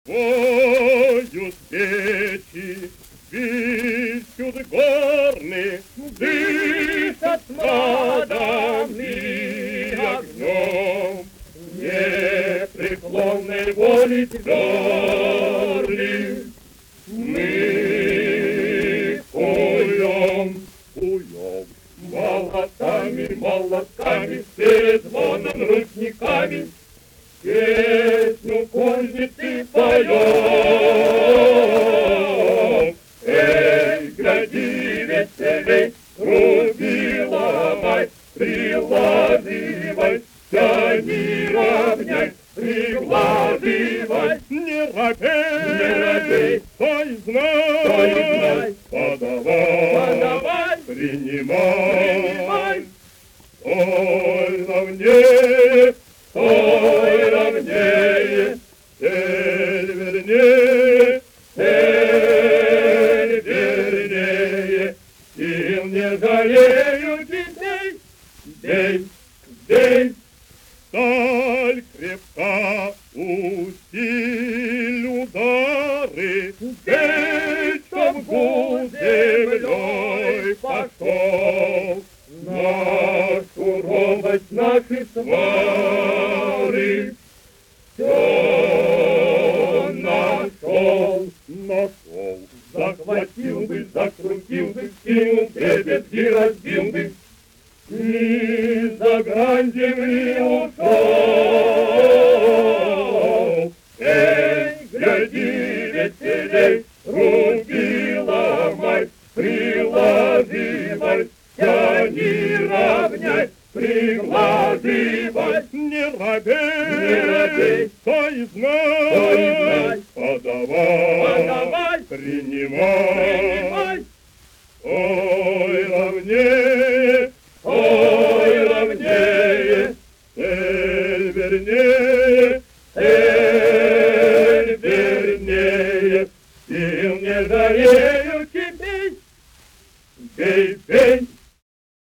Поют печи, вищут горны, дышат смрадом и огнем. Непреклонной воли твердых мы куем молотками, перезвоном ручниками. Песню кузнецы поем. Эй, гляди веселей, руби ломай, приладывай, тяни, равняй, прикладывай. Не робей, стой, знай, подавай, принимай. Стой ровнее, стой ровнее, цель вернее, сил не жалеют детей. Бей, сталь крепка, усиль удары, бей, чтоб гуд землей пошел. Нашу робость, наши свары, все нашел. Захватил бы, закрутил бы, скинул дребезги, разбил бы, и за грань земли ушел. Эй, гляди веселей, руби ломай, приладывай, тяни, равняй, прикладывай. Не робей, стой, знай, подавай, принимай. Ой, ровнее, цель вернее, сил не жалеют теперь. Бей,